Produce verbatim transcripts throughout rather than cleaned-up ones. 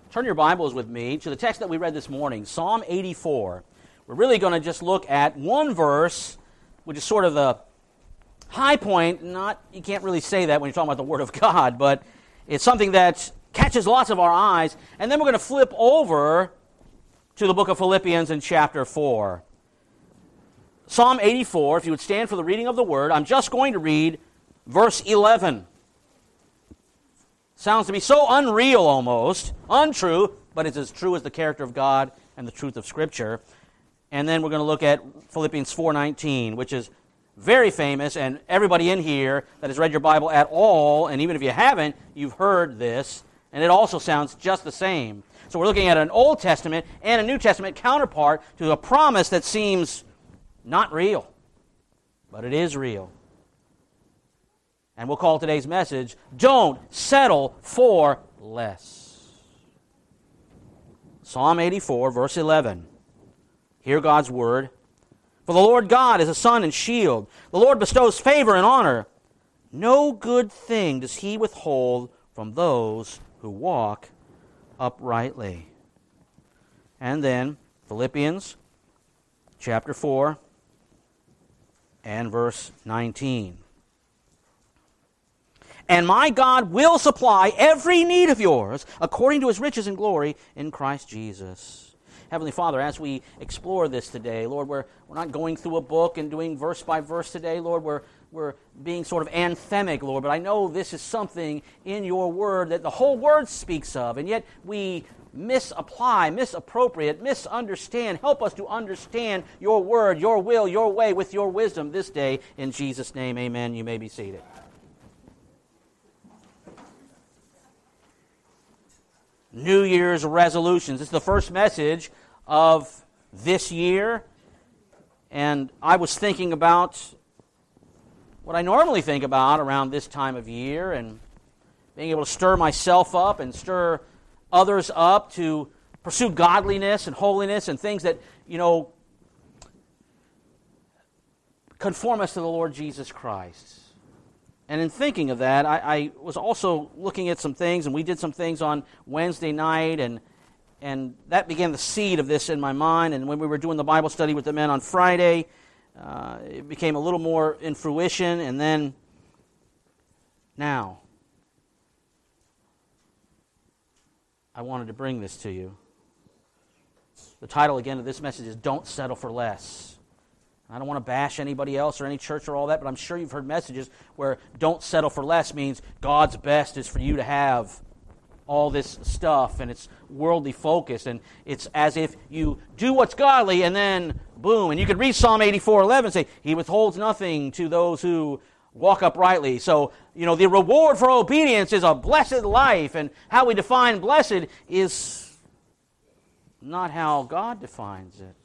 Turn your Bibles with me to the text that we read this morning, Psalm eighty-four. We're really going to just look at one verse, which is sort of the high point. Not, you can't really say that when you're talking about the Word of God, but it's something that catches lots of our eyes. And then we're going to flip over to the book of Philippians in chapter four. Psalm eighty-four, if you would stand for the reading of the Word, I'm just going to read verse eleven. Sounds to be so unreal almost, untrue, but it's as true as the character of God and the truth of Scripture. And then we're going to look at Philippians four nineteen, which is very famous, and everybody in here that has read your Bible at all, and even if you haven't, you've heard this, and it also sounds just the same. So we're looking at an Old Testament and a New Testament counterpart to a promise that seems not real, but it is real. And we'll call today's message, Don't Settle for Less. Psalm eighty-four, verse eleven. Hear God's word. For the Lord God is a sun and shield. The Lord bestows favor and honor. No good thing does he withhold from those who walk uprightly. And then Philippians chapter four and verse nineteen. And my God will supply every need of yours according to his riches and glory in Christ Jesus. Heavenly Father, as we explore this today, Lord, we're, we're not going through a book and doing verse by verse today, Lord. We're, we're being sort of anthemic, Lord. But I know this is something in your word that the whole word speaks of, and yet we misapply, misappropriate, misunderstand. Help us to understand your word, your will, your way with your wisdom this day. In Jesus' name, amen. You may be seated. New Year's resolutions. This is the first message of this year, and I was thinking about what I normally think about around this time of year, and being able to stir myself up and stir others up to pursue godliness and holiness and things that, you know, conform us to the Lord Jesus Christ. And in thinking of that, I, I was also looking at some things, and we did some things on Wednesday night, and and that began the seed of this in my mind. And when we were doing the Bible study with the men on Friday, uh, it became a little more in fruition. And then now, I wanted to bring this to you. The title again of this message is Don't Settle for Less. I don't want to bash anybody else or any church or all that, but I'm sure you've heard messages where don't settle for less means God's best is for you to have all this stuff, and it's worldly focused, and it's as if you do what's godly, and then boom. And you could read Psalm eighty-four eleven and say, He withholds nothing to those who walk uprightly. So, you know, the reward for obedience is a blessed life, and how we define blessed is not how God defines it.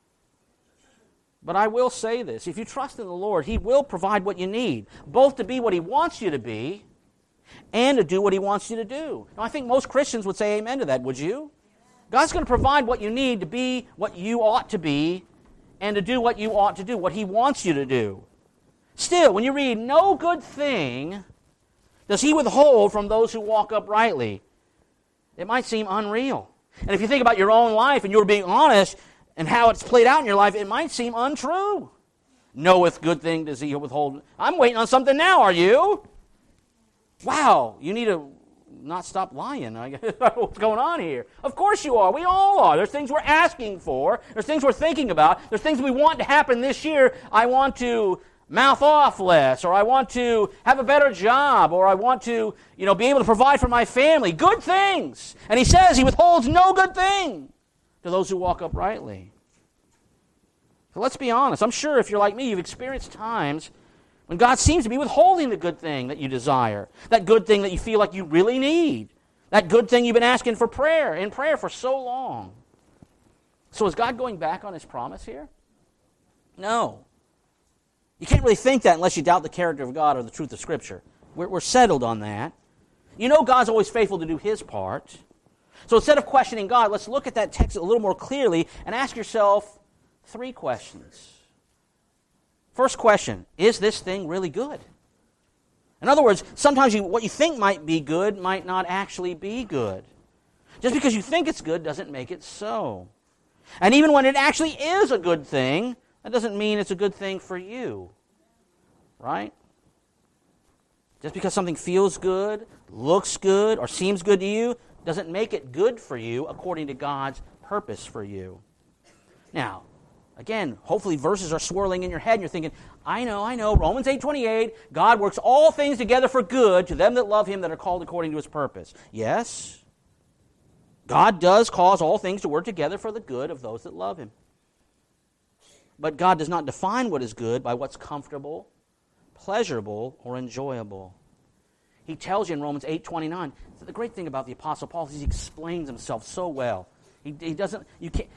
But I will say this, if you trust in the Lord, He will provide what you need, both to be what He wants you to be and to do what He wants you to do. Now, I think most Christians would say amen to that, would you? God's going to provide what you need to be what you ought to be and to do what you ought to do, what He wants you to do. Still, when you read, no good thing does He withhold from those who walk uprightly, it might seem unreal. And if you think about your own life and you're being honest, and how it's played out in your life, it might seem untrue. Knoweth good thing does he withhold. I'm waiting on something now, are you? Wow, you need to not stop lying. What's going on here? Of course you are. We all are. There's things we're asking for. There's things we're thinking about. There's things we want to happen this year. I want to mouth off less, or I want to have a better job, or I want to, you know, be able to provide for my family. Good things. And He says He withholds no good thing to those who walk uprightly. So let's be honest. I'm sure if you're like me, you've experienced times when God seems to be withholding the good thing that you desire, that good thing that you feel like you really need, that good thing you've been asking for prayer, in prayer for so long. So is God going back on His promise here? No. You can't really think that unless you doubt the character of God or the truth of Scripture. We're, we're settled on that. You know God's always faithful to do His part. So instead of questioning God, let's look at that text a little more clearly and ask yourself three questions. First question, is this thing really good? In other words, sometimes you, what you think might be good might not actually be good. Just because you think it's good doesn't make it so. And even when it actually is a good thing, that doesn't mean it's a good thing for you. Right? Just because something feels good, looks good, or seems good to you, doesn't make it good for you according to God's purpose for you. Now, again, hopefully verses are swirling in your head and you're thinking, I know, I know, Romans eight twenty-eight, God works all things together for good to them that love Him that are called according to His purpose. Yes, God does cause all things to work together for the good of those that love Him. But God does not define what is good by what's comfortable, pleasurable, or enjoyable. He tells you in Romans eight twenty-nine, the great thing about the Apostle Paul is he explains himself so well. He, he doesn't, you can't,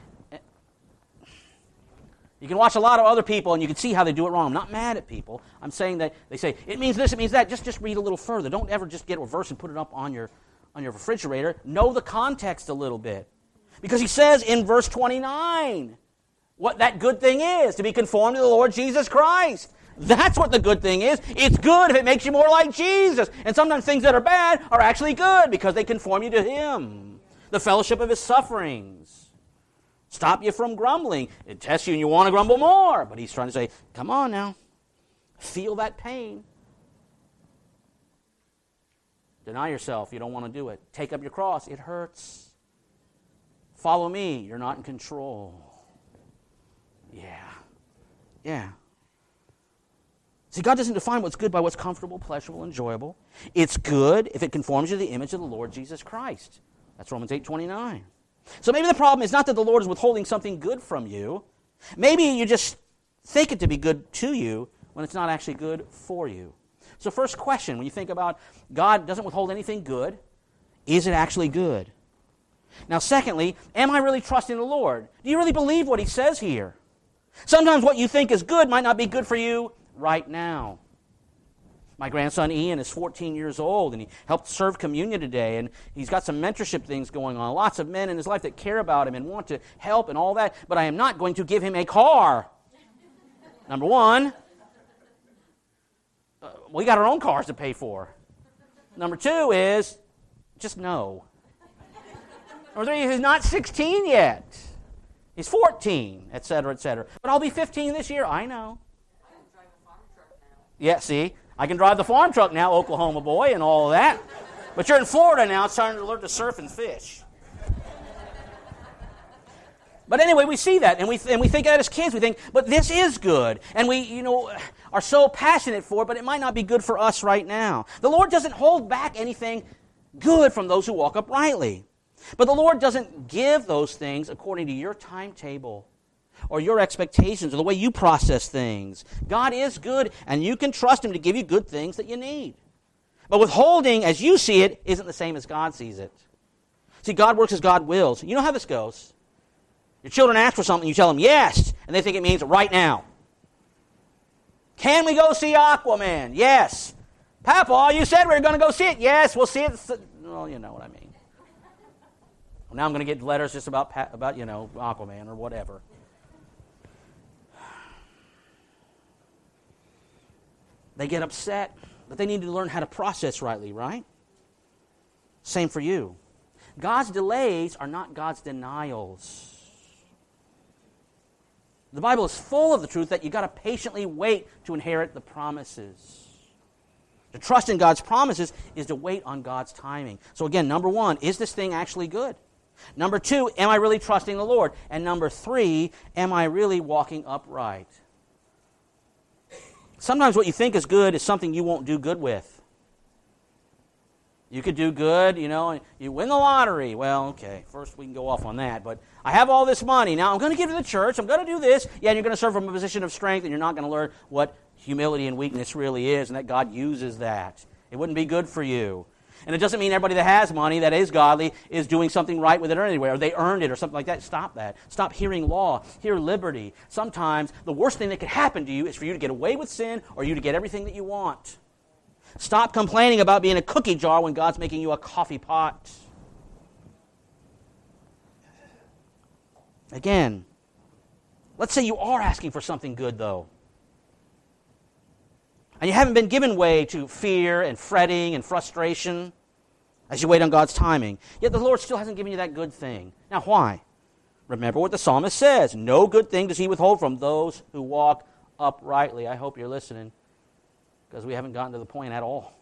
you can watch a lot of other people and you can see how they do it wrong. I'm not mad at people. I'm saying that they say, it means this, it means that. Just, just read a little further. Don't ever just get a verse and put it up on your, on your refrigerator. Know the context a little bit. Because he says in verse twenty-nine what that good thing is, to be conformed to the Lord Jesus Christ. That's what the good thing is. It's good if it makes you more like Jesus. And sometimes things that are bad are actually good because they conform you to Him. The fellowship of His sufferings. Stop you from grumbling. It tests you and you want to grumble more. But He's trying to say, come on now. Feel that pain. Deny yourself. You don't want to do it. Take up your cross. It hurts. Follow me. You're not in control. Yeah. Yeah. See, God doesn't define what's good by what's comfortable, pleasurable, enjoyable. It's good if it conforms you to the image of the Lord Jesus Christ. That's Romans eight twenty-nine. So maybe the problem is not that the Lord is withholding something good from you. Maybe you just think it to be good to you when it's not actually good for you. So first question, when you think about God doesn't withhold anything good, is it actually good? Now secondly, am I really trusting the Lord? Do you really believe what He says here? Sometimes what you think is good might not be good for you right now. My grandson Ian is fourteen years old, and he helped serve communion today, and he's got some mentorship things going on. Lots of men in his life that care about him and want to help and all that, but I am not going to give him a car. Number one, uh, we got our own cars to pay for. Number two is, just no. Number three, he's not sixteen yet. He's fourteen, et cetera, et cetera. But I'll be fifteen this year. I know. I can drive a farm truck now. Yeah, see? I can drive the farm truck now, Oklahoma boy, and all of that. But you're in Florida now. It's time to learn to surf and fish. But anyway, we see that, and we and we think that as kids. We think, but this is good. And we, you know, are so passionate for it, but it might not be good for us right now. The Lord doesn't hold back anything good from those who walk uprightly. But the Lord doesn't give those things according to your timetable or your expectations or the way you process things. God is good, and you can trust Him to give you good things that you need. But withholding, as you see it, isn't the same as God sees it. See, God works as God wills. You know how this goes. Your children ask for something, you tell them yes, and they think it means right now. Can we go see Aquaman? Yes. Papa, you said we were going to go see it. Yes, we'll see it. Well, you know what I mean. Well, now I'm going to get letters just about, about you know, Aquaman or whatever. They get upset, but they need to learn how to process rightly, right? Same for you. God's delays are not God's denials. The Bible is full of the truth that you've got to patiently wait to inherit the promises. To trust in God's promises is to wait on God's timing. So again, number one, is this thing actually good? Number two, am I really trusting the Lord? And number three, am I really walking upright? Sometimes what you think is good is something you won't do good with. You could do good, you know, you win the lottery. Well, okay, first we can go off on that. But I have all this money. Now I'm going to give to the church. I'm going to do this. Yeah, and you're going to serve from a position of strength, and you're not going to learn what humility and weakness really is, and that God uses that. It wouldn't be good for you. And it doesn't mean everybody that has money, that is godly, is doing something right with it or anywhere, or they earned it or something like that. Stop that. Stop hearing law. Hear liberty. Sometimes the worst thing that could happen to you is for you to get away with sin or you to get everything that you want. Stop complaining about being a cookie jar when God's making you a coffee pot. Again, let's say you are asking for something good, though. And you haven't been given way to fear and fretting and frustration. as you wait on God's timing. Yet the Lord still hasn't given you that good thing. Now, why? Remember what the psalmist says. No good thing does he withhold from those who walk uprightly. I hope you're listening, because we haven't gotten to the point at all.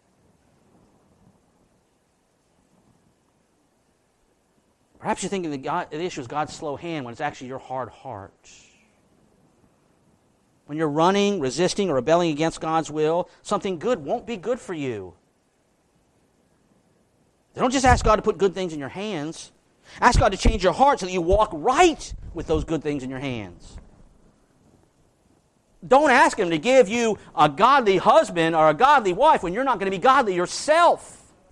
Perhaps you're thinking that God, the issue is God's slow hand when it's actually your hard heart. When you're running, resisting, or rebelling against God's will, something good won't be good for you. Don't just ask God to put good things in your hands. Ask God to change your heart so that you walk right with those good things in your hands. Don't ask Him to give you a godly husband or a godly wife when you're not going to be godly yourself.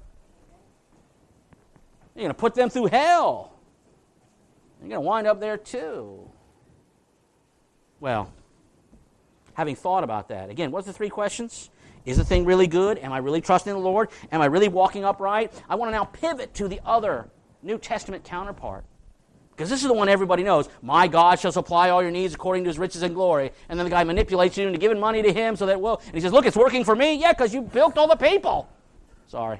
You're going to put them through hell. You're going to wind up there too. Well, having thought about that, again, what's the three questions? Is the thing really good? Am I really trusting the Lord? Am I really walking upright? I want to now pivot to the other New Testament counterpart. Because this is the one everybody knows. My God shall supply all your needs according to His riches and glory. And then the guy manipulates you into giving money to him so that, well, and he says, look, it's working for me. Yeah, because you bilked all the people. Sorry.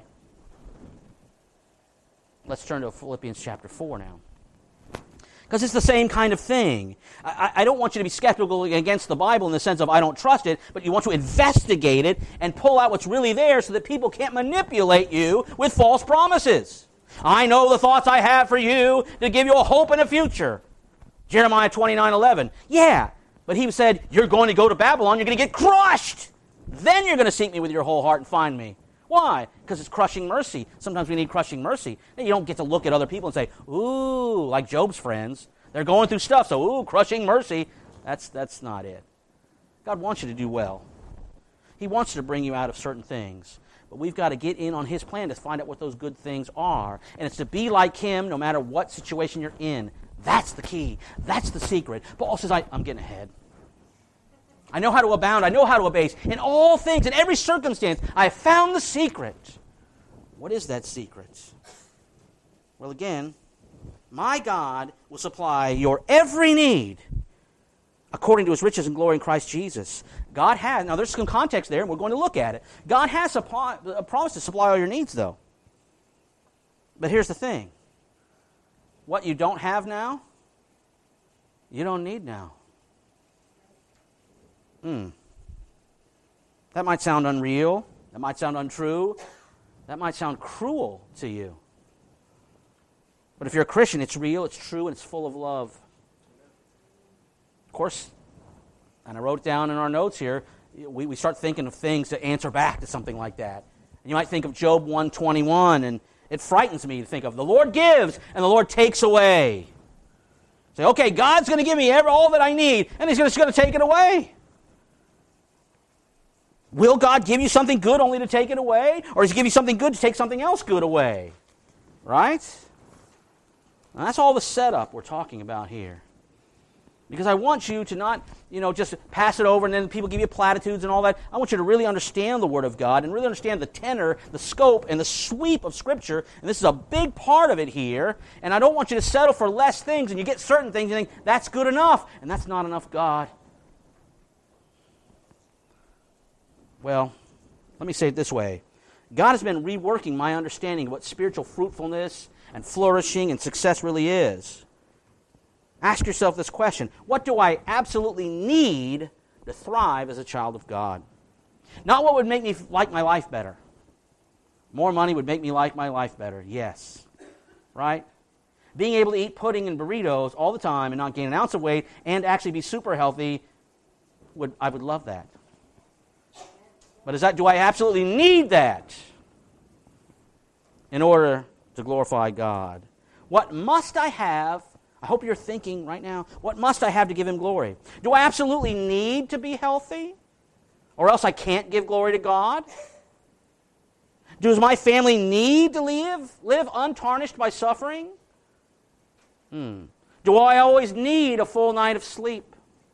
Let's turn to Philippians chapter four now. Because it's the same kind of thing. I, I don't want you to be skeptical against the Bible in the sense of I don't trust it, but you want to investigate it and pull out what's really there so that people can't manipulate you with false promises. I know the thoughts I have for you to give you a hope and a future. Jeremiah twenty-nine eleven. Yeah, but he said, you're going to go to Babylon, you're going to get crushed. Then you're going to seek me with your whole heart and find me. Why? Because it's crushing mercy. Sometimes we need crushing mercy. And you don't get to look at other people and say, ooh, like Job's friends. They're going through stuff, so ooh, crushing mercy. That's, that's not it. God wants you to do well. He wants to bring you out of certain things. But we've got to get in on His plan to find out what those good things are. And it's to be like Him no matter what situation you're in. That's the key. That's the secret. Paul says, I, I'm getting ahead. I know how to abound. I know how to abase. In all things, in every circumstance, I have found the secret. What is that secret? Well, again, my God will supply your every need according to His riches and glory in Christ Jesus. God has, now there's some context there, and we're going to look at it. God has supply, a promise to supply all your needs, though. But here's the thing. What you don't have now, you don't need now. Hmm. That might sound unreal. That might sound untrue. That might sound cruel to you. But if you're a Christian, it's real, it's true, and it's full of love. Of course, and I wrote down in our notes here, we, we start thinking of things to answer back to something like that. And you might think of Job one twenty-one, and it frightens me to think of the Lord gives and the Lord takes away. Say, okay, God's going to give me every, all that I need, and He's just going to take it away. Will God give you something good only to take it away? Or does He give you something good to take something else good away? Right? And that's all the setup we're talking about here. Because I want you to not, you know, just pass it over and then people give you platitudes and all that. I want you to really understand the Word of God and really understand the tenor, the scope, and the sweep of Scripture. And this is a big part of it here. And I don't want you to settle for less things and you get certain things and you think, that's good enough. And that's not enough, God. Well, let me say it this way. God has been reworking my understanding of what spiritual fruitfulness and flourishing and success really is. Ask yourself this question. What do I absolutely need to thrive as a child of God? Not what would make me like my life better. More money would make me like my life better. Yes. Right? Being able to eat pudding and burritos all the time and not gain an ounce of weight and actually be super healthy, would I would love that. But is that, do I absolutely need that in order to glorify God? What must I have? I hope you're thinking right now, what must I have to give Him glory? Do I absolutely need to be healthy? Or else I can't give glory to God? Does my family need to live, live untarnished by suffering? Hmm. Do I always need a full night of sleep?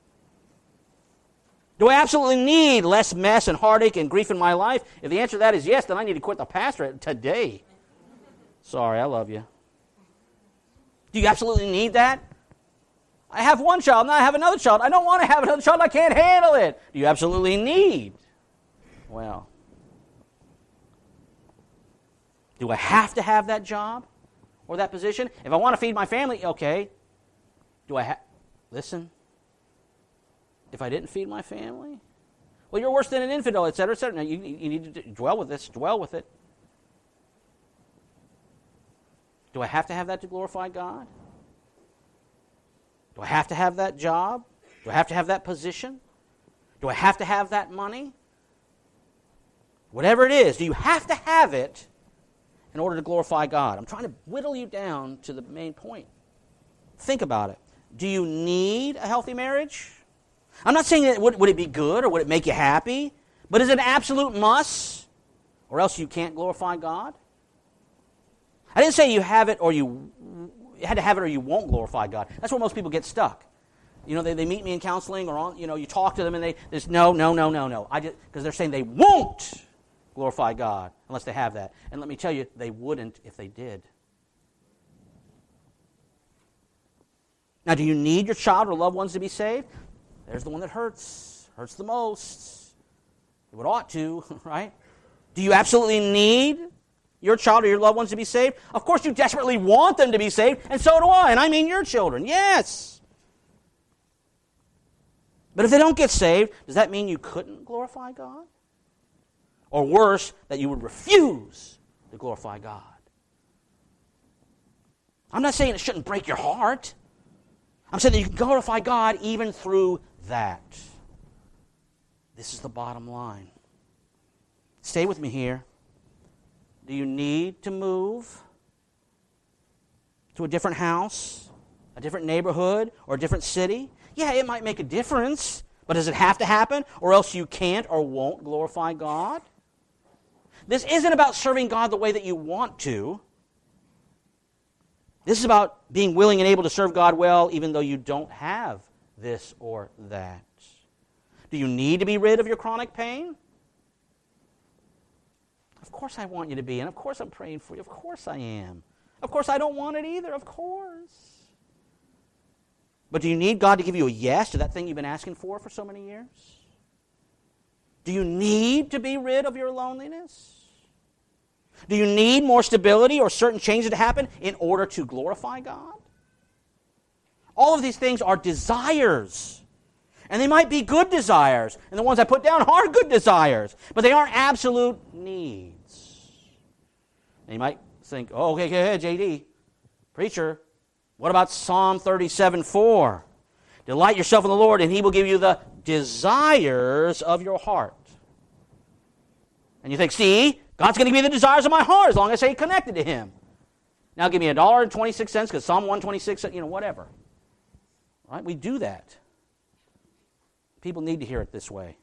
Do I absolutely need less mess and heartache and grief in my life? If the answer to that is yes, then I need to quit the pastorate today. Sorry, I love you. Do you absolutely need that? I have one child, now I have another child. I don't want to have another child. I can't handle it. Do you absolutely need? Well, Do I have to have that job or that position? If I want to feed my family, okay. Do I have... Listen. If I didn't feed my family? Well, you're worse than an infidel, et cetera, et cetera. Now, you, you need to dwell with this. Dwell with it. Do I have to have that to glorify God? Do I have to have that job? Do I have to have that position? Do I have to have that money? Whatever it is, do you have to have it in order to glorify God? I'm trying to whittle you down to the main point. Think about it. Do you need a healthy marriage? I'm not saying that would, would it be good or would it make you happy, but is it an absolute must, or else you can't glorify God? I didn't say you have it or you, you had to have it or you won't glorify God. That's where most people get stuck. You know, they, they meet me in counseling or, on, you know, you talk to them and they, there's no, no, no, no, no. I just, because they're saying they won't glorify God unless they have that. And let me tell you, they wouldn't if they did. Now, do you need your child or loved ones to be saved? There's the one that hurts, hurts the most. It would ought to, right? Do you absolutely need your child or your loved ones to be saved? Of course you desperately want them to be saved, and so do I, and I mean your children, yes. But if they don't get saved, does that mean you couldn't glorify God? Or worse, that you would refuse to glorify God? I'm not saying it shouldn't break your heart. I'm saying that you can glorify God even through that. This is the bottom line. Stay with me here. Do you need to move to a different house, a different neighborhood, or a different city? Yeah, it might make a difference, but does it have to happen, or else you can't or won't glorify God? This isn't about serving God the way that you want to. This is about being willing and able to serve God well even though you don't have this or that. Do you need to be rid of your chronic pain? Of course I want you to be, and of course I'm praying for you. Of course I am. Of course I don't want it either, of course. But do you need God to give you a yes to that thing you've been asking for for so many years? Do you need to be rid of your loneliness? Do you need more stability or certain changes to happen in order to glorify God? All of these things are desires. And they might be good desires. And the ones I put down are good desires. But they aren't absolute needs. And you might think, oh, okay, okay, J D, preacher, what about Psalm thirty-seven four? Delight yourself in the Lord, and He will give you the desires of your heart. And you think, see, God's going to give me the desires of my heart as long as I stay connected to Him. Now give me a dollar and twenty-six cents because Psalm one twenty-six, you know, whatever. Right? We do that. People need to hear it this way.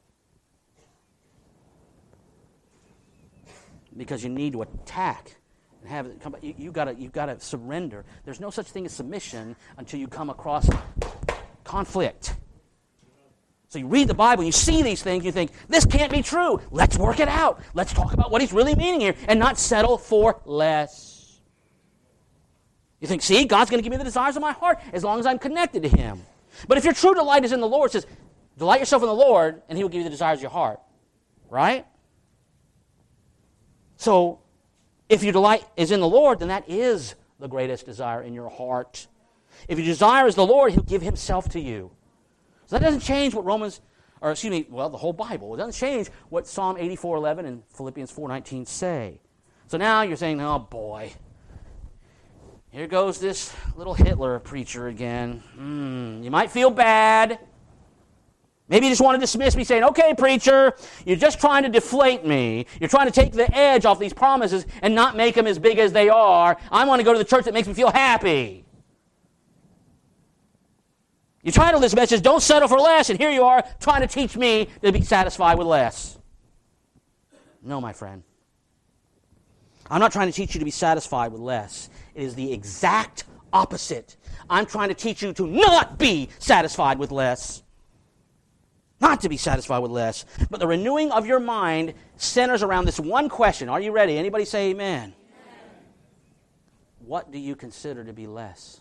Because you need to attack and have it come. You, you gotta, you've got to surrender. There's no such thing as submission until you come across conflict. So you read the Bible, and you see these things, you think, this can't be true. Let's work it out. Let's talk about what He's really meaning here and not settle for less. You think, see, God's going to give me the desires of my heart as long as I'm connected to Him. But if your true delight is in the Lord, it says, delight yourself in the Lord, and He will give you the desires of your heart. Right? So, if your delight is in the Lord, then that is the greatest desire in your heart. If your desire is the Lord, He'll give Himself to you. So that doesn't change what Romans, or excuse me, well, the whole Bible. It doesn't change what Psalm eighty-four eleven and Philippians four nineteen say. So now you're saying, oh boy, here goes this little Hitler preacher again. Mm, you might feel bad. Maybe you just want to dismiss me saying, okay, preacher, you're just trying to deflate me. You're trying to take the edge off these promises and not make them as big as they are. I want to go to the church that makes me feel happy. You title this message, Don't Settle for Less, and here you are trying to teach me to be satisfied with less. No, my friend. I'm not trying to teach you to be satisfied with less. It is the exact opposite. I'm trying to teach you to not be satisfied with less. Not to be satisfied with less. But the renewing of your mind centers around this one question. Are you ready? Anybody say amen? Amen. What do you consider to be less?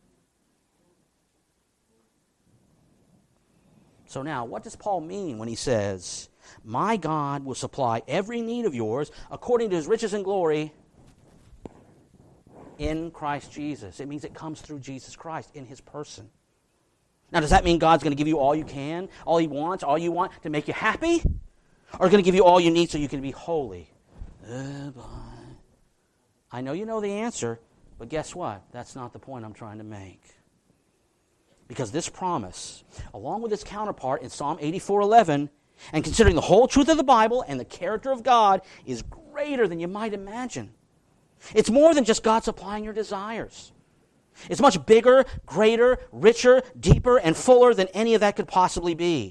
So now, what does Paul mean when he says, my God will supply every need of yours according to His riches and glory in Christ Jesus. It means it comes through Jesus Christ in his person. Now, does that mean God's going to give you all you can, all he wants, all you want to make you happy? Or going to give you all you need so you can be holy? Uh, I know you know the answer, but guess what? That's not the point I'm trying to make. Because this promise, along with its counterpart in Psalm eighty-four eleven, and considering the whole truth of the Bible and the character of God, is greater than you might imagine. It's more than just God supplying your desires. It's much bigger, greater, richer, deeper, and fuller than any of that could possibly be.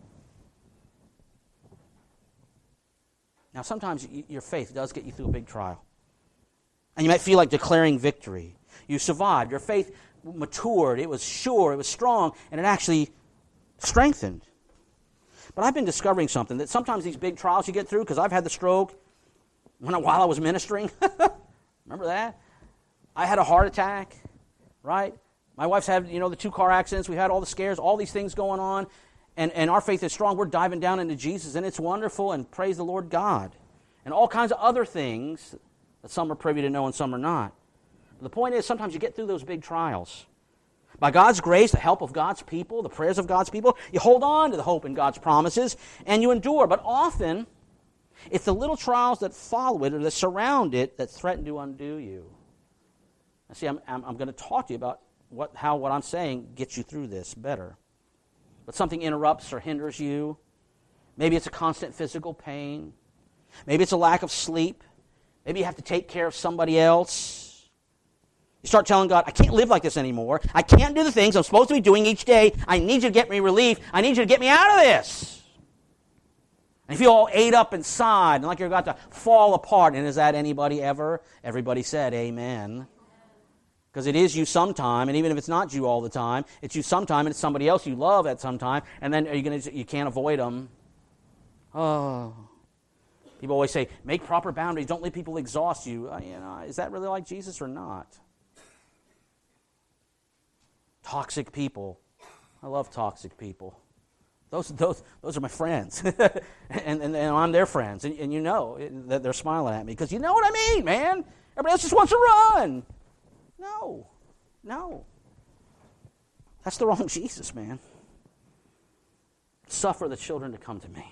Now, sometimes your faith does get you through a big trial. And you might feel like declaring victory. You survived. Your faith matured. It was sure. It was strong. And it actually strengthened. But I've been discovering something, that sometimes these big trials you get through, because I've had the stroke when I, while I was ministering. Remember that? I had a heart attack, right? My wife's had, you know, the two car accidents. We had all the scares, all these things going on. And, and our faith is strong. We're diving down into Jesus, and it's wonderful, and praise the Lord God. And all kinds of other things that some are privy to know and some are not. But the point is, sometimes you get through those big trials. By God's grace, the help of God's people, the prayers of God's people, you hold on to the hope in God's promises, and you endure. But often, it's the little trials that follow it or that surround it that threaten to undo you. Now, see, I'm, I'm, I'm going to talk to you about what, how what I'm saying gets you through this better. But something interrupts or hinders you. Maybe it's a constant physical pain. Maybe it's a lack of sleep. Maybe you have to take care of somebody else. You start telling God, I can't live like this anymore. I can't do the things I'm supposed to be doing each day. I need you to get me relief. I need you to get me out of this. And you feel all ate up inside and like you're about to fall apart. And is that anybody ever? Everybody said amen. Because it is you sometime, and even if it's not you all the time, it's you sometime, and it's somebody else you love at some time, and then are you going to, you can't avoid them. Oh. People always say, make proper boundaries. Don't let people exhaust you. Uh, you know, is that really like Jesus or not? Toxic people. I love toxic people. Those, those, those are my friends. and, and, and I'm their friends. And, and you know that they're smiling at me. Because you know what I mean, man. Everybody else just wants to run. No. No. That's the wrong Jesus, man. Suffer the children to come to me.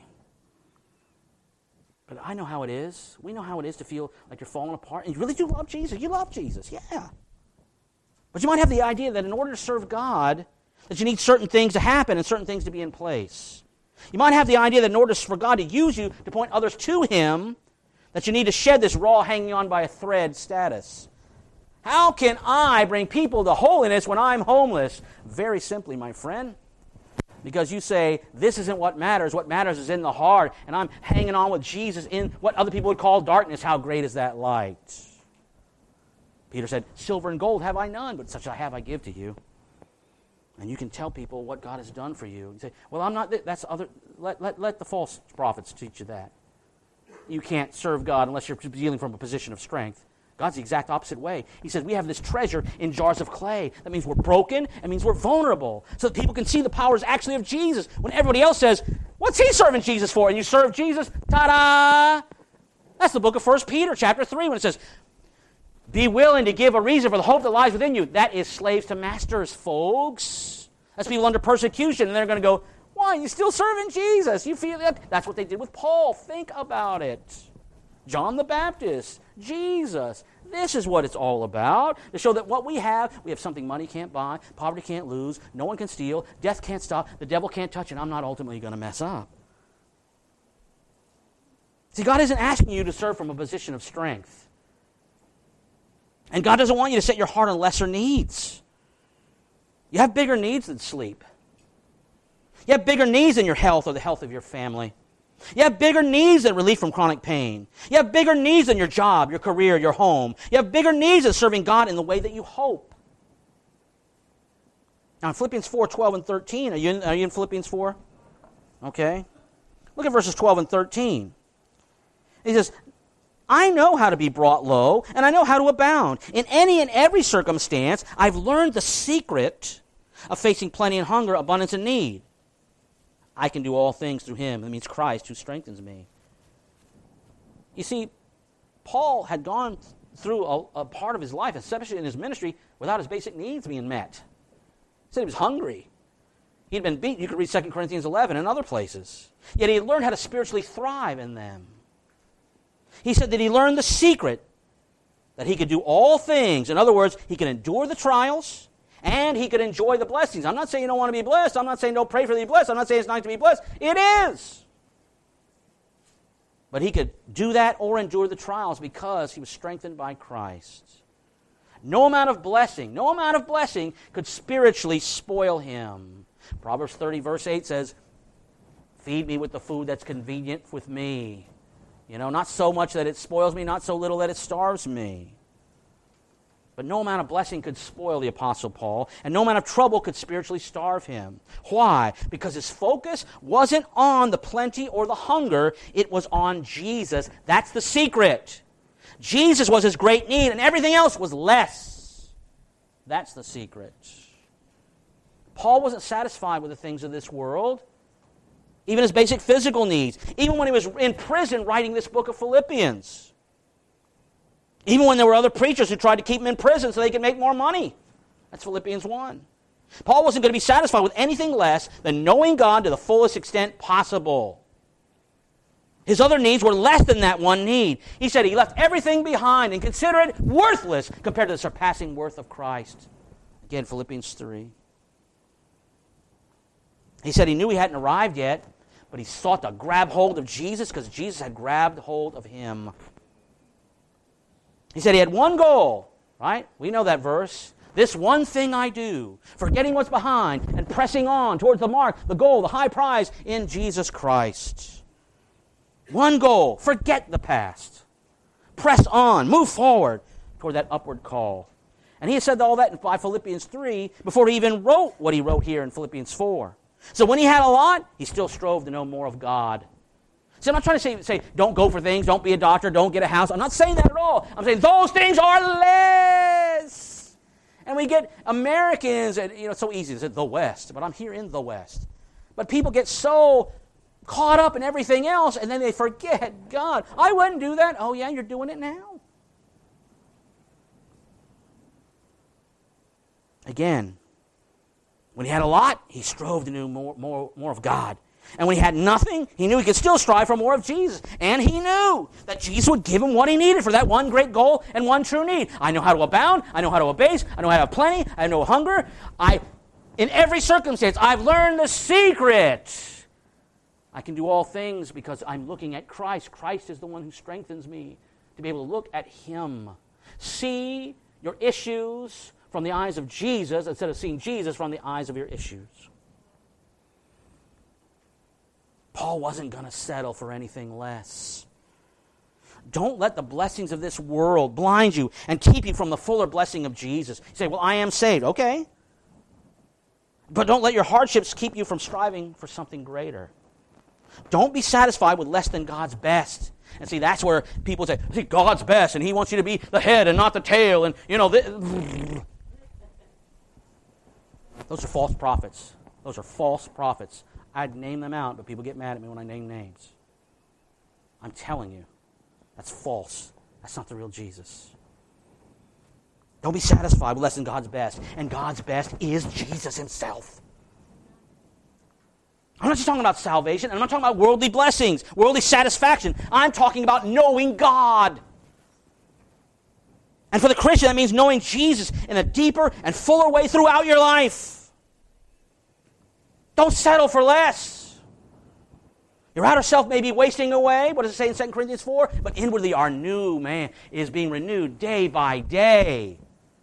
But I know how it is. We know how it is to feel like you're falling apart. And you really do love Jesus. You love Jesus, yeah. But you might have the idea that in order to serve God, that you need certain things to happen and certain things to be in place. You might have the idea that in order for God to use you to point others to Him, that you need to shed this raw hanging on by a thread status. How can I bring people to holiness when I'm homeless? Very simply, my friend. Because you say, this isn't what matters. What matters is in the heart. And I'm hanging on with Jesus in what other people would call darkness. How great is that light? Peter said, silver and gold have I none, but such I have I give to you. And you can tell people what God has done for you. You say, well, I'm not, that's other, let, let, let the false prophets teach you that. You can't serve God unless you're dealing from a position of strength. God's the exact opposite way. He says we have this treasure in jars of clay. That means we're broken. It means we're vulnerable. So that people can see the powers actually of Jesus. When everybody else says, what's he serving Jesus for? And you serve Jesus, ta-da! That's the book of First Peter chapter three when it says, be willing to give a reason for the hope that lies within you. That is slaves to masters, folks. That's people under persecution. And they're going to go, why? You're still serving Jesus. You feel that? That's what they did with Paul. Think about it. John the Baptist, Jesus. This is what it's all about. To show that what we have, we have something money can't buy, poverty can't lose, no one can steal, death can't stop, the devil can't touch, and I'm not ultimately going to mess up. See, God isn't asking you to serve from a position of strength. And God doesn't want you to set your heart on lesser needs. You have bigger needs than sleep. You have bigger needs than your health or the health of your family. You have bigger needs than relief from chronic pain. You have bigger needs than your job, your career, your home. You have bigger needs than serving God in the way that you hope. Now in Philippians four, twelve and thirteen, are you in, are you in Philippians four? Okay. Look at verses twelve and thirteen. He says, I know how to be brought low, and I know how to abound. In any and every circumstance, I've learned the secret of facing plenty and hunger, abundance and need. I can do all things through him. That means Christ who strengthens me. You see, Paul had gone through a, a part of his life, especially in his ministry, without his basic needs being met. He said he was hungry. He'd been beaten. You could read Second Corinthians eleven and other places. Yet he had learned how to spiritually thrive in them. He said that he learned the secret that he could do all things. In other words, he could endure the trials and he could enjoy the blessings. I'm not saying you don't want to be blessed. I'm not saying don't pray for to be blessed. I'm not saying it's not to be blessed. It is. But he could do that or endure the trials because he was strengthened by Christ. No amount of blessing, no amount of blessing could spiritually spoil him. Proverbs thirty verse eight says, feed me with the food that's convenient with me. You know, not so much that it spoils me, not so little that it starves me. But no amount of blessing could spoil the Apostle Paul, and no amount of trouble could spiritually starve him. Why? Because his focus wasn't on the plenty or the hunger, it was on Jesus. That's the secret. Jesus was his great need, and everything else was less. That's the secret. Paul wasn't satisfied with the things of this world, even his basic physical needs, even when he was in prison writing this book of Philippians. Even when there were other preachers who tried to keep him in prison so they could make more money. That's Philippians one. Paul wasn't going to be satisfied with anything less than knowing God to the fullest extent possible. His other needs were less than that one need. He said he left everything behind and considered it worthless compared to the surpassing worth of Christ. Again, Philippians three. He said he knew he hadn't arrived yet, but he sought to grab hold of Jesus because Jesus had grabbed hold of him. He said he had one goal, right? We know that verse. This one thing I do, forgetting what's behind and pressing on towards the mark, the goal, the high prize in Jesus Christ. One goal, forget the past. Press on, move forward toward that upward call. And he had said all that in Philippians three before he even wrote what he wrote here in Philippians four. So when he had a lot, he still strove to know more of God. See, I'm not trying to say, say, don't go for things, don't be a doctor, don't get a house. I'm not saying that at all. I'm saying those things are less. And we get Americans, and you know, it's so easy to say the West, but I'm here in the West. But people get so caught up in everything else, and then they forget God. I wouldn't do that. Oh yeah, you're doing it now. Again, when he had a lot, he strove to know more, more, more of God. And when he had nothing, he knew he could still strive for more of Jesus. And he knew that Jesus would give him what he needed for that one great goal and one true need. I know how to abound. I know how to abase. I know how to have plenty. I know hunger. I, in every circumstance, I've learned the secret. I can do all things because I'm looking at Christ. Christ is the one who strengthens me to be able to look at him. See your issues from the eyes of Jesus instead of seeing Jesus from the eyes of your issues. Paul wasn't going to settle for anything less. Don't let the blessings of this world blind you and keep you from the fuller blessing of Jesus. You say, well, I am saved. Okay. But don't let your hardships keep you from striving for something greater. Don't be satisfied with less than God's best. And see, that's where people say, see, God's best, and he wants you to be the head and not the tail. And, you know, this. Those are false prophets. Those are false prophets. I'd name them out, but people get mad at me when I name names. I'm telling you, that's false. That's not the real Jesus. Don't be satisfied with less than God's best. And God's best is Jesus himself. I'm not just talking about salvation. I'm not talking about worldly blessings, worldly satisfaction. I'm talking about knowing God. And for the Christian, that means knowing Jesus in a deeper and fuller way throughout your life. Don't settle for less. Your outer self may be wasting away. What does it say in Second Corinthians four? But inwardly our new man is being renewed day by day.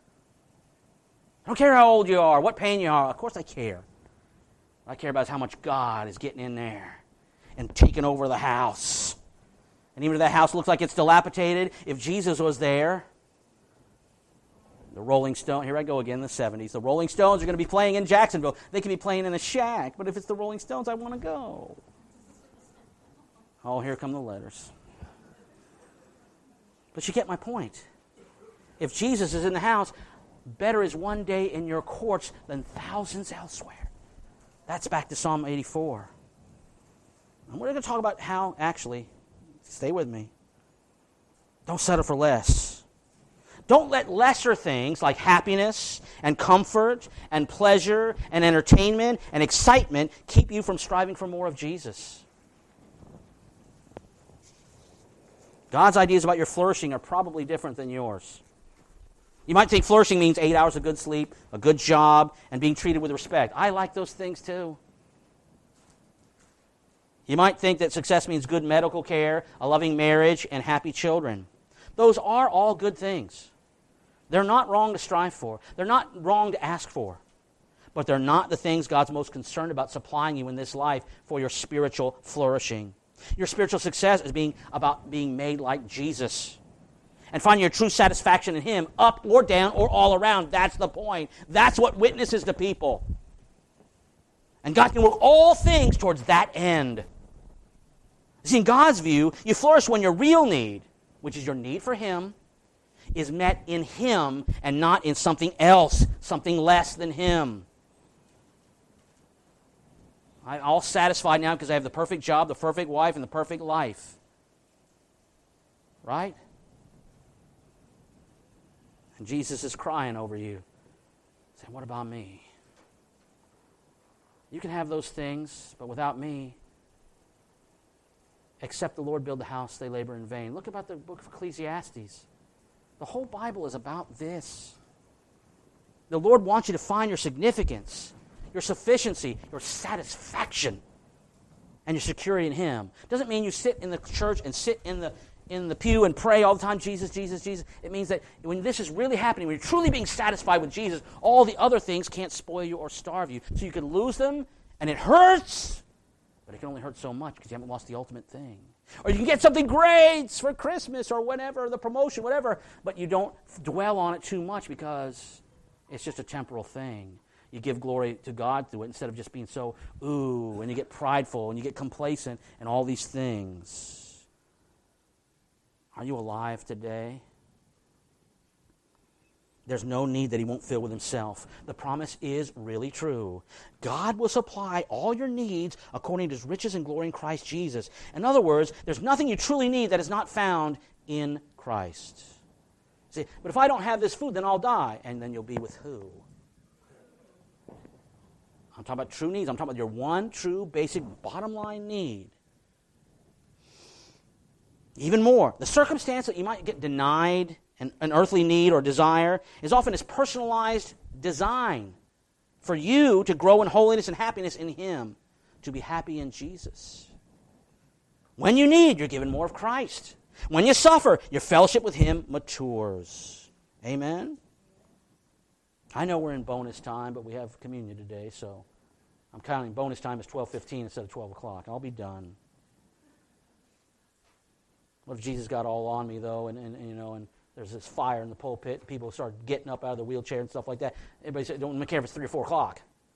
I don't care how old you are, what pain you are. Of course I care. What I care about is how much God is getting in there and taking over the house. And even if that house looks like it's dilapidated, if Jesus was there, the Rolling Stones, here I go again, the seventies. The Rolling Stones are going to be playing in Jacksonville. They could be playing in a shack, but if it's the Rolling Stones, I want to go. Oh, here come the letters. But you get my point. If Jesus is in the house, better is one day in your courts than thousands elsewhere. That's back to Psalm eighty-four. And we're going to talk about how, actually, stay with me. Don't settle for less. Don't let lesser things like happiness and comfort and pleasure and entertainment and excitement keep you from striving for more of Jesus. God's ideas about your flourishing are probably different than yours. You might think flourishing means eight hours of good sleep, a good job, and being treated with respect. I like those things too. You might think that success means good medical care, a loving marriage, and happy children. Those are all good things. They're not wrong to strive for. They're not wrong to ask for. But they're not the things God's most concerned about supplying you in this life for your spiritual flourishing. Your spiritual success is being about being made like Jesus and finding your true satisfaction in Him, up or down or all around. That's the point. That's what witnesses to people. And God can work all things towards that end. See, in God's view, you flourish when your real need, which is your need for Him, is met in Him and not in something else, something less than Him. I'm all satisfied now because I have the perfect job, the perfect wife, and the perfect life. Right? And Jesus is crying over you, saying, what about me? You can have those things, but without me, except the Lord build the house, they labor in vain. Look about the book of Ecclesiastes. The whole Bible is about this. The Lord wants you to find your significance, your sufficiency, your satisfaction, and your security in Him. Doesn't mean you sit in the church and sit in the in the pew and pray all the time, Jesus, Jesus, Jesus. It means that when this is really happening, when you're truly being satisfied with Jesus, all the other things can't spoil you or starve you. So you can lose them, and it hurts, but it can only hurt so much because you haven't lost the ultimate thing. Or you can get something great for Christmas or whatever, the promotion, whatever, but you don't dwell on it too much because it's just a temporal thing. You give glory to God through it instead of just being so, ooh, and you get prideful and you get complacent and all these things. Are you alive today? There's no need that He won't fill with Himself. The promise is really true. God will supply all your needs according to His riches and glory in Christ Jesus. In other words, there's nothing you truly need that is not found in Christ. See, but if I don't have this food, then I'll die. And then you'll be with who? I'm talking about true needs. I'm talking about your one true, basic, bottom line need. Even more, the circumstance that you might get denied an, an earthly need or desire is often His personalized design for you to grow in holiness and happiness in Him, to be happy in Jesus. When you need, you're given more of Christ. When you suffer, your fellowship with Him matures. Amen? I know we're in bonus time, but we have communion today, so I'm counting bonus time as twelve fifteen instead of twelve o'clock. I'll be done. What if Jesus got all on me, though, and, and, and you know, and there's this fire in the pulpit, people start getting up out of the wheelchair and stuff like that. Everybody said, don't care if it's three or four o'clock.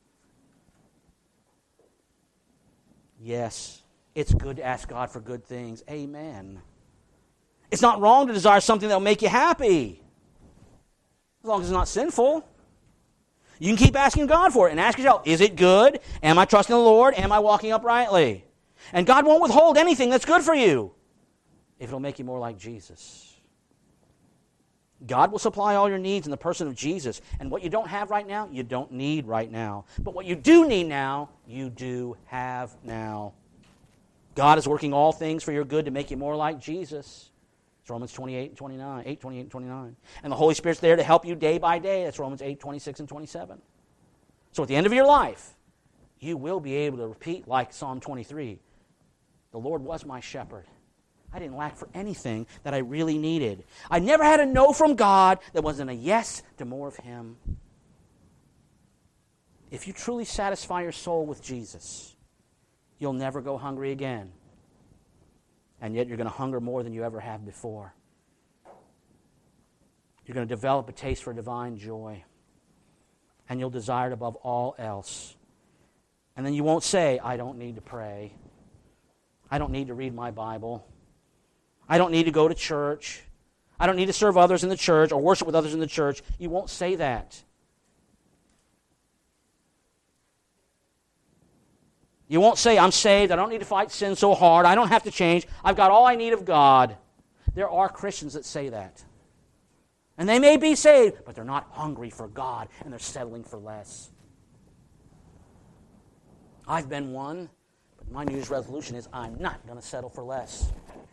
Yes, it's good to ask God for good things. Amen. It's not wrong to desire something that will make you happy, as long as it's not sinful. You can keep asking God for it and ask yourself, is it good? Am I trusting the Lord? Am I walking uprightly? And God won't withhold anything that's good for you if it'll make you more like Jesus. God will supply all your needs in the person of Jesus. And what you don't have right now, you don't need right now. But what you do need now, you do have now. God is working all things for your good to make you more like Jesus. It's Romans twenty-eight and twenty-nine, eight, twenty-eight and twenty-nine. And the Holy Spirit's there to help you day by day. That's Romans eight, twenty-six and twenty-seven. So at the end of your life, you will be able to repeat like Psalm twenty-three. The Lord was my shepherd. I didn't lack for anything that I really needed. I never had a no from God that wasn't a yes to more of Him. If you truly satisfy your soul with Jesus, you'll never go hungry again. And yet you're going to hunger more than you ever have before. You're going to develop a taste for divine joy. And you'll desire it above all else. And then you won't say, I don't need to pray. I don't need to read my Bible. I don't need to go to church. I don't need to serve others in the church or worship with others in the church. You won't say that. You won't say, I'm saved. I don't need to fight sin so hard. I don't have to change. I've got all I need of God. There are Christians that say that. And they may be saved, but they're not hungry for God, and they're settling for less. I've been one, but my New Year's resolution is I'm not going to settle for less.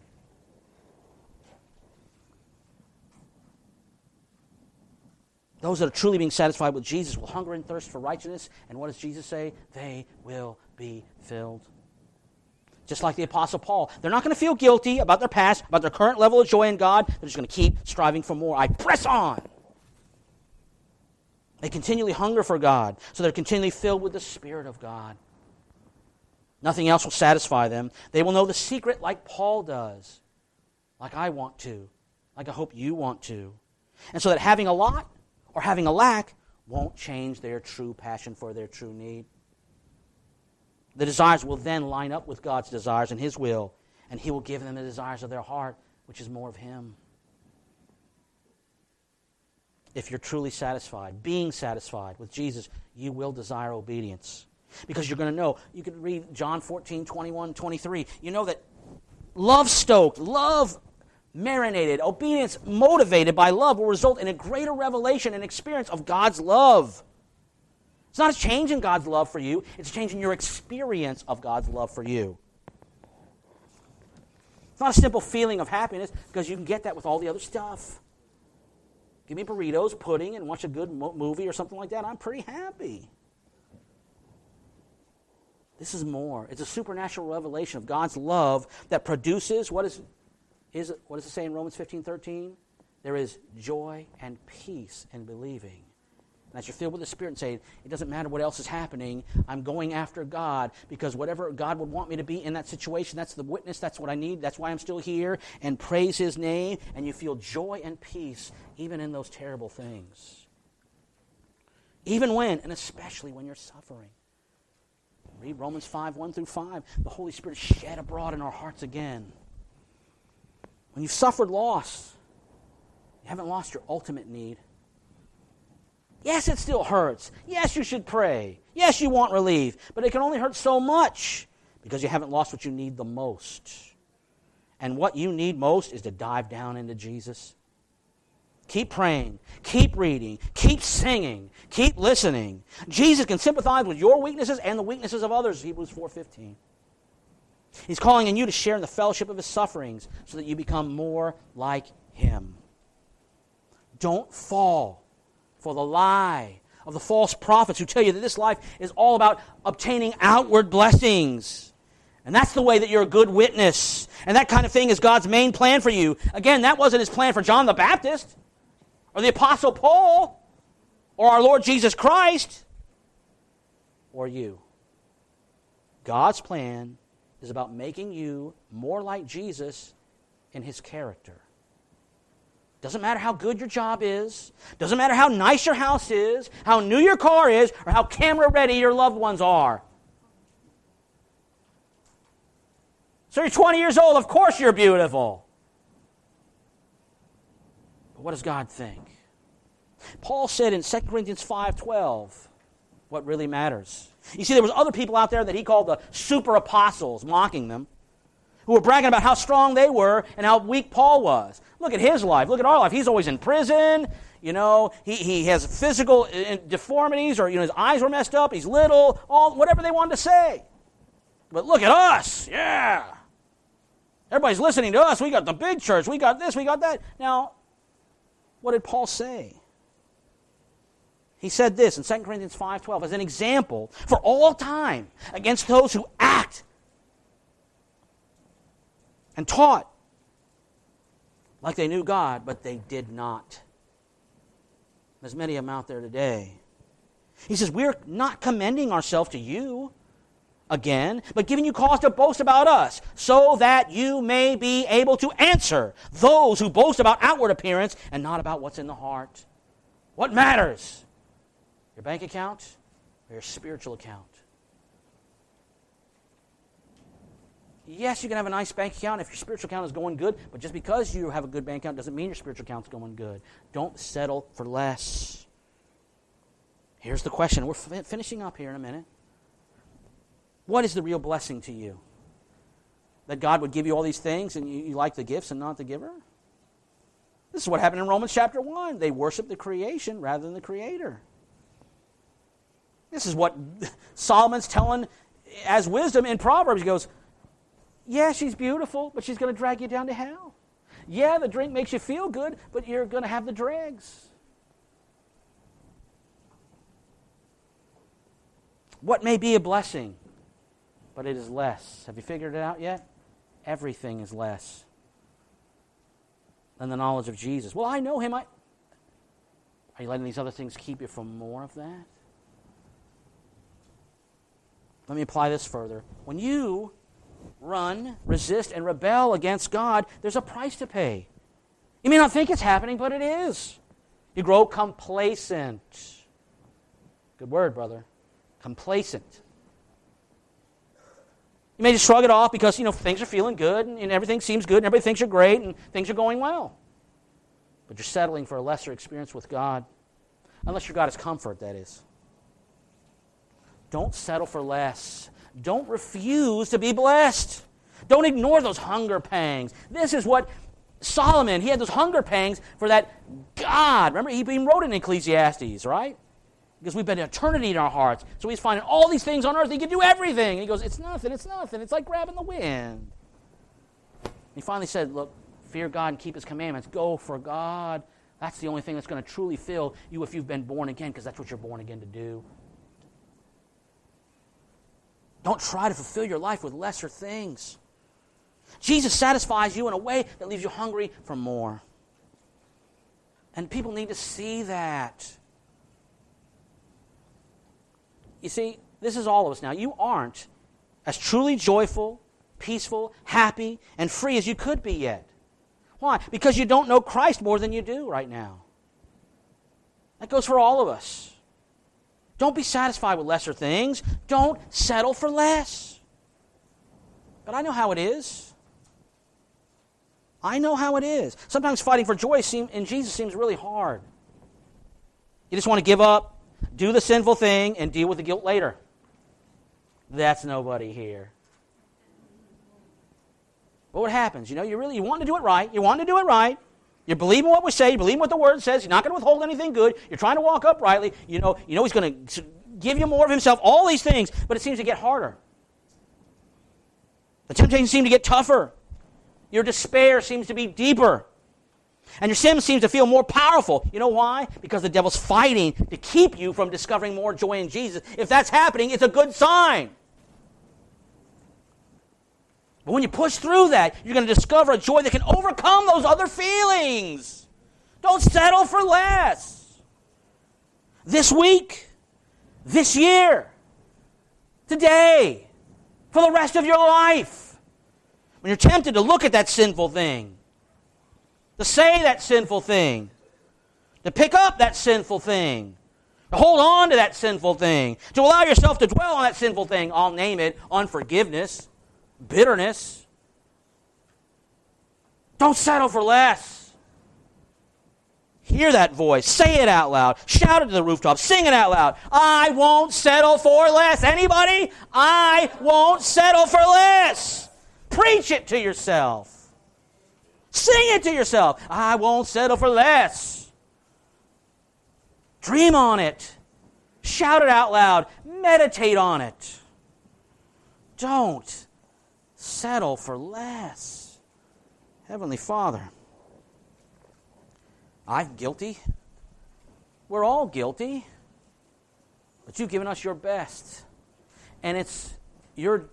Those that are truly being satisfied with Jesus will hunger and thirst for righteousness. And what does Jesus say? They will be filled. Just like the Apostle Paul. They're not going to feel guilty about their past, about their current level of joy in God. They're just going to keep striving for more. I press on. They continually hunger for God, so they're continually filled with the Spirit of God. Nothing else will satisfy them. They will know the secret like Paul does, like I want to, like I hope you want to. And so that having a lot or having a lack won't change their true passion for their true need. The desires will then line up with God's desires and His will, and He will give them the desires of their heart, which is more of Him. If you're truly satisfied, being satisfied with Jesus, you will desire obedience. Because you're going to know, you can read John fourteen, twenty-one, twenty-three. You know that love stoked, love marinated, obedience motivated by love will result in a greater revelation and experience of God's love. It's not a change in God's love for you. It's a change in your experience of God's love for you. It's not a simple feeling of happiness because you can get that with all the other stuff. Give me burritos, pudding, and watch a good mo- movie or something like that. I'm pretty happy. This is more. It's a supernatural revelation of God's love that produces, what is, is what does it say in Romans fifteen thirteen? There is joy and peace in believing. And as you're filled with the Spirit and saying, it doesn't matter what else is happening, I'm going after God because whatever God would want me to be in that situation, that's the witness, that's what I need, that's why I'm still here, and praise His name, and you feel joy and peace even in those terrible things. Even when, and especially when you're suffering. Read Romans five, one through five. The Holy Spirit is shed abroad in our hearts again. When you've suffered loss, you haven't lost your ultimate need. Yes, it still hurts. Yes, you should pray. Yes, you want relief. But it can only hurt so much because you haven't lost what you need the most. And what you need most is to dive down into Jesus. Keep praying. Keep reading. Keep singing. Keep listening. Jesus can sympathize with your weaknesses and the weaknesses of others, Hebrews four fifteen. He's calling on you to share in the fellowship of His sufferings so that you become more like Him. Don't fall for the lie of the false prophets who tell you that this life is all about obtaining outward blessings. And that's the way that you're a good witness. And that kind of thing is God's main plan for you. Again, that wasn't His plan for John the Baptist, or the Apostle Paul, or our Lord Jesus Christ, or you. God's plan is about making you more like Jesus in His character. Doesn't matter how good your job is. Doesn't matter how nice your house is, how new your car is, or how camera ready your loved ones are. So you're twenty years old, of course you're beautiful. But what does God think? Paul said in Second Corinthians five twelve, what really matters. You see, there was other people out there that he called the super apostles, mocking them, who were bragging about how strong they were and how weak Paul was. Look at his life. Look at our life. He's always in prison. You know, he, he has physical deformities, or, you know, his eyes were messed up. He's little, all whatever they wanted to say. But look at us. Yeah. Everybody's listening to us. We got the big church. We got this. We got that. Now, what did Paul say? He said this in Second Corinthians five twelve as an example for all time against those who act and taught like they knew God, but they did not. There's many of them out there today. He says, we're not commending ourselves to you again, but giving you cause to boast about us, so that you may be able to answer those who boast about outward appearance and not about what's in the heart. What matters? Your bank account or your spiritual account? Yes, you can have a nice bank account if your spiritual account is going good, but just because you have a good bank account doesn't mean your spiritual account is going good. Don't settle for less. Here's the question. We're f- finishing up here in a minute. What is the real blessing to you? That God would give you all these things and you, you like the gifts and not the giver? This is what happened in Romans chapter one. They worship the creation rather than the Creator. This is what Solomon's telling as wisdom in Proverbs. He goes, yeah, she's beautiful, but she's going to drag you down to hell. Yeah, the drink makes you feel good, but you're going to have the dregs. What may be a blessing, but it is less. Have you figured it out yet? Everything is less than the knowledge of Jesus. Well, I know him. I... Are you letting these other things keep you from more of that? Let me apply this further. When you run, resist, and rebel against God, there's a price to pay. You may not think it's happening, but it is. You grow complacent. Good word, brother. Complacent. You may just shrug it off because, you know, things are feeling good and, and everything seems good and everybody thinks you're great and things are going well. But you're settling for a lesser experience with God. Unless your God is comfort, that is. Don't settle for less. Don't refuse to be blessed. Don't ignore those hunger pangs. This is what Solomon, he had those hunger pangs for that God. Remember, he wrote in Ecclesiastes, right? Because we've been eternity in our hearts. So he's finding all these things on earth. He can do everything. And he goes, it's nothing, it's nothing. It's like grabbing the wind. He finally said, look, fear God and keep his commandments. Go for God. That's the only thing that's going to truly fill you if you've been born again, because that's what you're born again to do. Don't try to fulfill your life with lesser things. Jesus satisfies you in a way that leaves you hungry for more. And people need to see that. You see, this is all of us now. You aren't as truly joyful, peaceful, happy, and free as you could be yet. Why? Because you don't know Christ more than you do right now. That goes for all of us. Don't be satisfied with lesser things. Don't settle for less. But I know how it is. I know how it is. Sometimes fighting for joy seem, in Jesus seems really hard. You just want to give up, do the sinful thing, and deal with the guilt later. That's nobody here. But what happens? You know, you really you want to do it right. You want to do it right. You're believing what we say. You're believing what the Word says. You're not going to withhold anything good. You're trying to walk uprightly. You know, you know He's going to give you more of Himself. All these things, but it seems to get harder. The temptations seem to get tougher. Your despair seems to be deeper. And your sin seems to feel more powerful. You know why? Because the devil's fighting to keep you from discovering more joy in Jesus. If that's happening, it's a good sign. But when you push through that, you're going to discover a joy that can overcome those other feelings. Don't settle for less. This week, this year, today, for the rest of your life, when you're tempted to look at that sinful thing, to say that sinful thing, to pick up that sinful thing, to hold on to that sinful thing, to allow yourself to dwell on that sinful thing, I'll name it unforgiveness, bitterness. Don't settle for less. Hear that voice. Say it out loud. Shout it to the rooftop. Sing it out loud. I won't settle for less. Anybody? I won't settle for less. Preach it to yourself. Sing it to yourself. I won't settle for less. Dream on it. Shout it out loud. Meditate on it. Don't settle for less. Heavenly Father, I'm guilty. We're all guilty. But you've given us your best. And it's your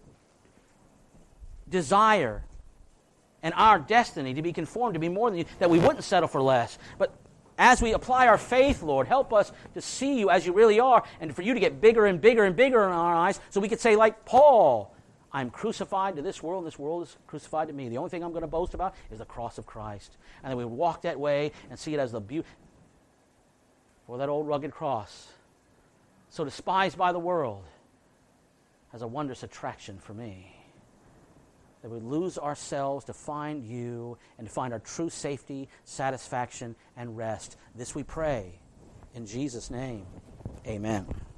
desire and our destiny to be conformed, to be more than you, that we wouldn't settle for less. But as we apply our faith, Lord, help us to see you as you really are and for you to get bigger and bigger and bigger in our eyes so we could say like Paul, I'm crucified to this world, and this world is crucified to me. The only thing I'm going to boast about is the cross of Christ. And then we walk that way and see it as the beauty, for that old rugged cross, so despised by the world, has a wondrous attraction for me. That we lose ourselves to find you and to find our true safety, satisfaction, and rest. This we pray. In Jesus' name, amen.